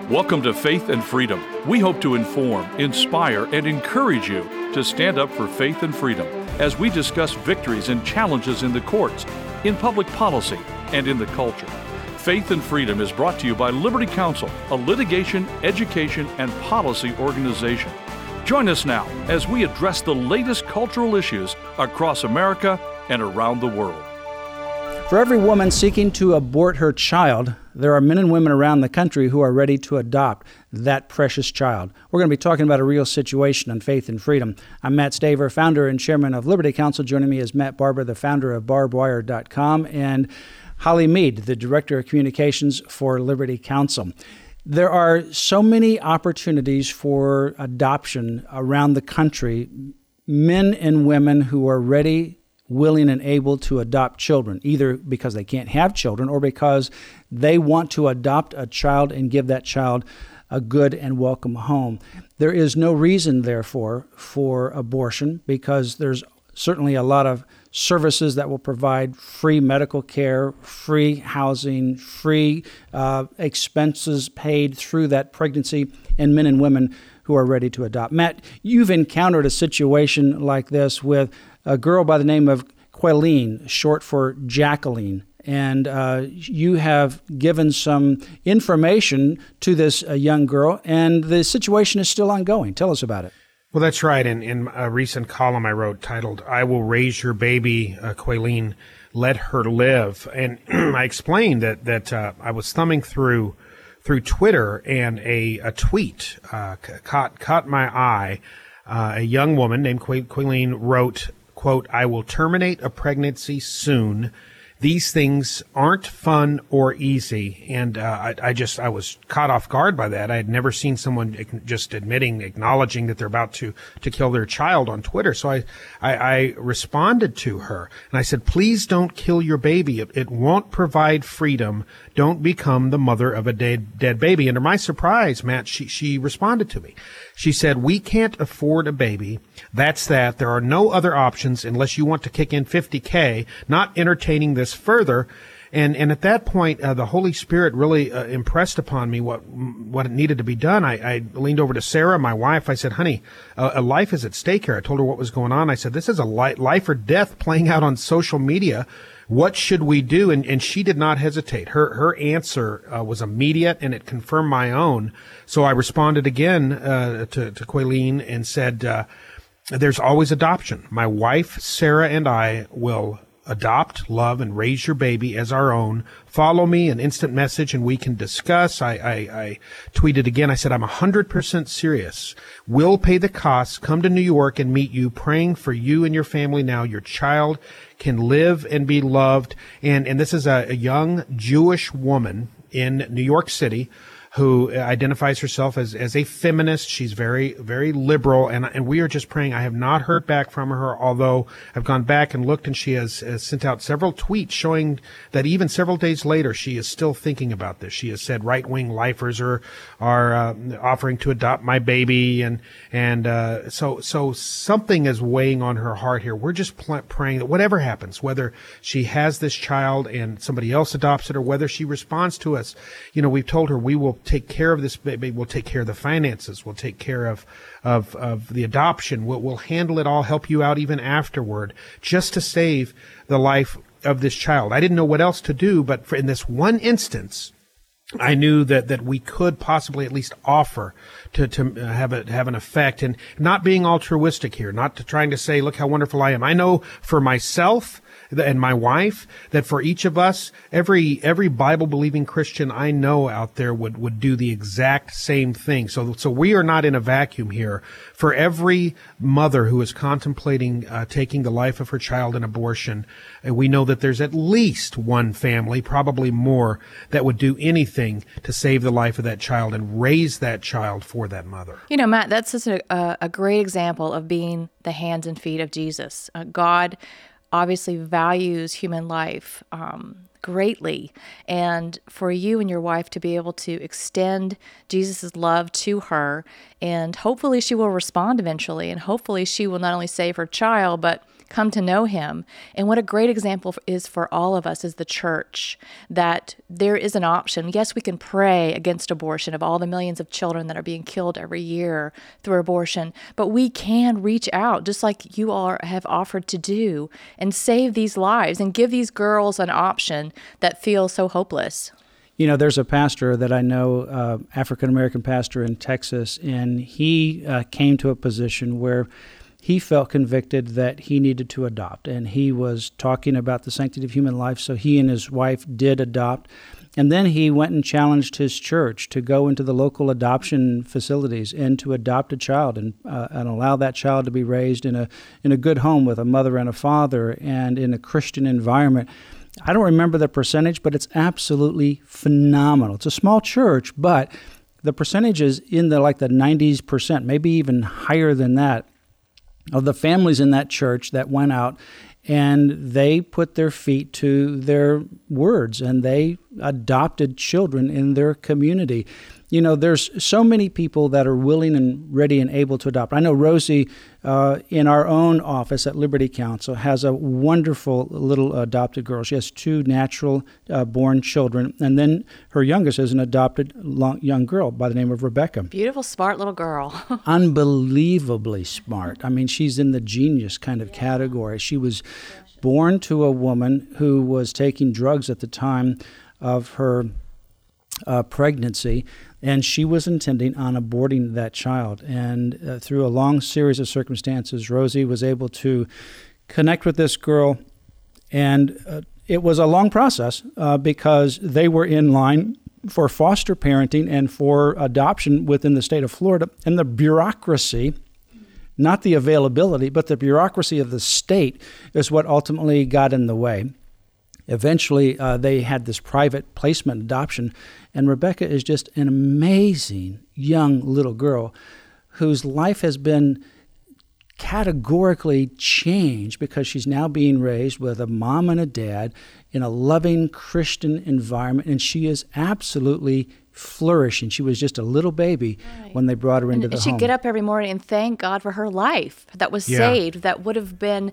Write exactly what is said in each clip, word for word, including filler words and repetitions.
Welcome to Faith and Freedom. We hope to inform, inspire, and encourage you to stand up for faith and freedom as we discuss victories and challenges in the courts, in public policy, and in the culture. Faith and Freedom is brought to you by Liberty Counsel, a litigation, education, and policy organization. Join us now as we address the latest cultural issues across America and around the world. For every woman seeking to abort her child, there are men and women around the country who are ready to adopt that precious child. We're going to be talking about a real situation on Faith and Freedom. I'm Matt Staver, founder and chairman of Liberty Counsel. Joining me is Matt Barber, the founder of barbed wire dot com, and Holly Mead, the director of communications for Liberty Counsel. There are so many opportunities for adoption around the country, men and women who are ready, willing, and able to adopt children, either because they can't have children or because they want to adopt a child and give that child a good and welcome home. There is no reason, therefore, for abortion because there's certainly a lot of services that will provide free medical care, free housing, free uh, expenses paid through that pregnancy, and men and women who are ready to adopt. Matt, you've encountered a situation like this with a girl by the name of Queline, short for Jacqueline, and uh, you have given some information to this uh, young girl, and the situation is still ongoing. Tell us about it. Well, that's right. In, in a recent column I wrote titled, I Will Raise Your Baby, uh, Queline, Let Her Live. And I explained that, that uh, I was thumbing through through Twitter, and a, a tweet uh, caught, caught my eye. Uh, a young woman named Que- Queline wrote, quote, I will terminate a pregnancy soon. These things aren't fun or easy. And uh, I, I just, I was caught off guard by that. I had never seen someone just admitting, acknowledging that they're about to, to kill their child on Twitter. So I, I, I responded to her and I said, please don't kill your baby. It, it won't provide freedom. Don't become the mother of a dead, dead baby. And to my surprise, Matt, she, she responded to me. She said, we can't afford a baby. That's that. There are no other options unless you want to kick in fifty K, not entertaining this further. And, and at that point, uh, the Holy Spirit really uh, impressed upon me what, what needed to be done. I, I leaned over to Sarah, my wife. I said, honey, a, a life is at stake here. I told her what was going on. I said, this is a li- life or death playing out on social media. What should we do? And, and she did not hesitate. Her, her answer uh, was immediate, and it confirmed my own. So I responded again, uh, to, to Queline and said, uh, there's always adoption. My wife, Sarah, and I will adopt, love, and raise your baby as our own. Follow me, an instant message, and we can discuss. I, I, I tweeted again. I said, I'm one hundred percent serious. We'll pay the costs. Come to New York and meet you, praying for you and your family now. Your child can live and be loved. And, and this is a, a young Jewish woman in New York City who identifies herself as, as a feminist. She's very, very liberal, and and we are just praying. I have not heard back from her, although I've gone back and looked, and she has, has sent out several tweets showing that even several days later, she is still thinking about this. She has said right-wing lifers are are uh, offering to adopt my baby, and and uh, so so something is weighing on her heart here. We're just pl- praying that whatever happens, whether she has this child and somebody else adopts it, or whether she responds to us, you know, we've told her we will take care of this baby. We'll take care of the finances. We'll take care of, of, of the adoption. We'll, we'll handle it all, help you out even afterward, just to save the life of this child. I didn't know what else to do, but for in this one instance, I knew that, that we could possibly at least offer to, to have it, have an effect, and not being altruistic here, not to trying to say, look how wonderful I am. I know for myself and my wife that for each of us, every, every Bible-believing Christian I know out there would, would do the exact same thing. So, so we are not in a vacuum here. For every mother who is contemplating uh, taking the life of her child in abortion, uh, we know that there's at least one family, probably more, that would do anything to save the life of that child and raise that child for that mother. You know, Matt, that's just a, a great example of being the hands and feet of Jesus. Uh, God obviously values human life um, greatly. And for you and your wife to be able to extend Jesus' love to her, and hopefully she will respond eventually, and hopefully she will not only save her child, but come to know him. And what a great example is for all of us as the church, that there is an option. Yes, we can pray against abortion, of all the millions of children that are being killed every year through abortion, but we can reach out, just like you all have offered to do, and save these lives and give these girls an option that feels so hopeless. You know, there's a pastor that I know, uh, African-American pastor in Texas, and he uh, came to a position where he felt convicted that he needed to adopt. And he was talking about the sanctity of human life, so he and his wife did adopt. And then he went and challenged his church to go into the local adoption facilities and to adopt a child and uh, and allow that child to be raised in a in a good home with a mother and a father and in a Christian environment. I don't remember the percentage, but it's absolutely phenomenal. It's a small church, but the percentage is in the like the nineties percent, maybe even higher than that, of the families in that church that went out and they put their feet to their words and they adopted children in their community. You know, there's so many people that are willing and ready and able to adopt. I know Rosie, uh, in our own office at Liberty Counsel, has a wonderful little adopted girl. She has two natural uh, born children, and then her youngest is an adopted long, young girl by the name of Rebecca. Beautiful, smart little girl. Unbelievably smart. I mean, she's in the genius kind of category. She was born to a woman who was taking drugs at the time of her uh, pregnancy, and she was intending on aborting that child. And uh, through a long series of circumstances, Rosie was able to connect with this girl. And uh, it was a long process uh, because they were in line for foster parenting and for adoption within the state of Florida. And the bureaucracy, not the availability, but the bureaucracy of the state is what ultimately got in the way. Eventually, uh, they had this private placement adoption, and Rebecca is just an amazing young little girl whose life has been categorically changed because she's now being raised with a mom and a dad in a loving Christian environment, and she is absolutely flourishing. She was just a little baby right. when they brought her into and the she'd home. She'd get up every morning and thank God for her life that was yeah. saved, that would have been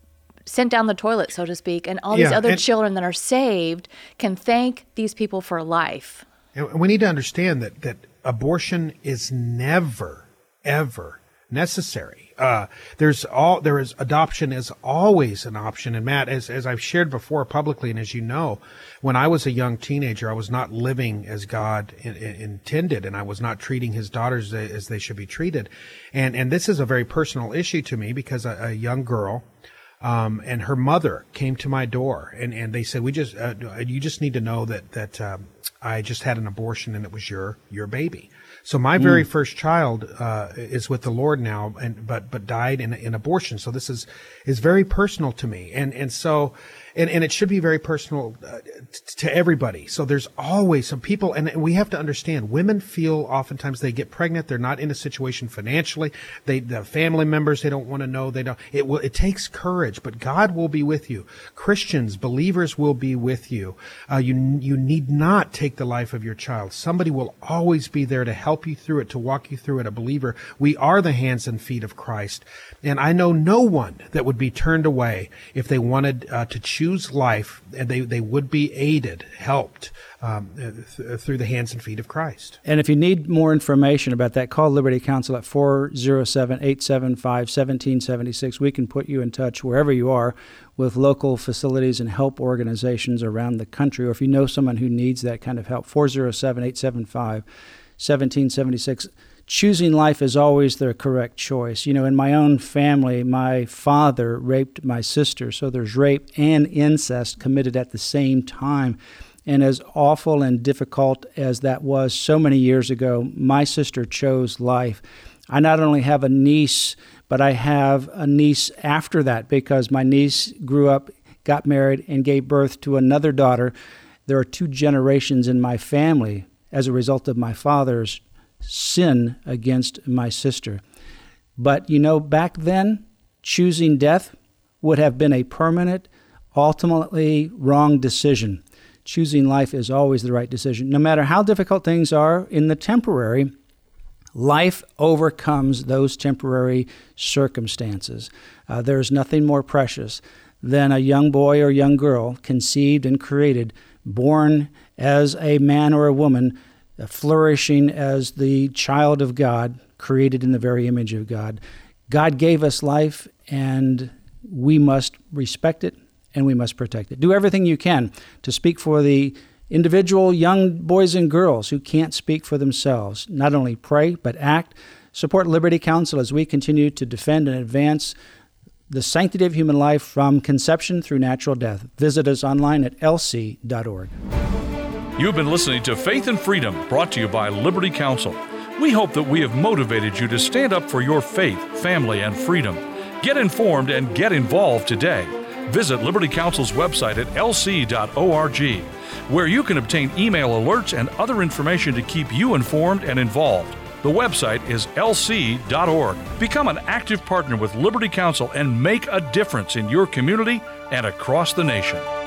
sent down the toilet, so to speak, and all these yeah, other and, children that are saved can thank these people for life. And we need to understand that, that abortion is never, ever necessary. Uh, there's all there is adoption is always an option. And Matt, as as I've shared before publicly, and as you know, when I was a young teenager, I was not living as God in, in, intended, and I was not treating His daughters as they should be treated. And and this is a very personal issue to me because a, a young girl. Um, and her mother came to my door, and, and they said, "We just, uh, you just need to know that that um, I just had an abortion, and it was your your baby." So my mm. very first child uh, is with the Lord now, and but but died in in abortion. So this is is very personal to me, and and so. And, and it should be very personal uh, t- to everybody. So there's always some people, and we have to understand, women feel oftentimes they get pregnant. They're not in a situation financially. They, the family members, they don't want to know. They don't. It will. It takes courage, but God will be with you. Christians, believers will be with you. Uh, you you need not take the life of your child. Somebody will always be there to help you through it, to walk you through it. A believer, we are the hands and feet of Christ, and I know no one that would be turned away if they wanted uh, to choose life, and they, they would be aided, helped um, th- through the hands and feet of Christ. And if you need more information about that, call Liberty Counsel at four oh seven, eight seven five, one seven seven six. We can put you in touch wherever you are with local facilities and help organizations around the country, or if you know someone who needs that kind of help, four oh seven, eight seven five, one seven seven six. Choosing life is always the correct choice. You know, in my own family, my father raped my sister, so there's rape and incest committed at the same time. And as awful and difficult as that was so many years ago, my sister chose life. I not only have a niece, but I have a niece after that because my niece grew up, got married, and gave birth to another daughter. There are two generations in my family as a result of my father's sin against my sister. But, you know, back then, choosing death would have been a permanent, ultimately wrong decision. Choosing life is always the right decision. No matter how difficult things are in the temporary, Life overcomes those temporary circumstances. Uh, there's nothing more precious than a young boy or young girl conceived and created, born as a man or a woman, uh, flourishing as the child of God, created in the very image of God. God gave us life, and we must respect it, and we must protect it. Do everything you can to speak for the individual young boys and girls who can't speak for themselves. Not only pray, but act. Support Liberty Counsel as we continue to defend and advance the sanctity of human life from conception through natural death. Visit us online at L C dot org. You've been listening to Faith and Freedom, brought to you by Liberty Counsel. We hope that we have motivated you to stand up for your faith, family, and freedom. Get informed and get involved today. Visit Liberty Counsel's website at L C dot org, where you can obtain email alerts and other information to keep you informed and involved. The website is L C dot org. Become an active partner with Liberty Counsel and make a difference in your community and across the nation.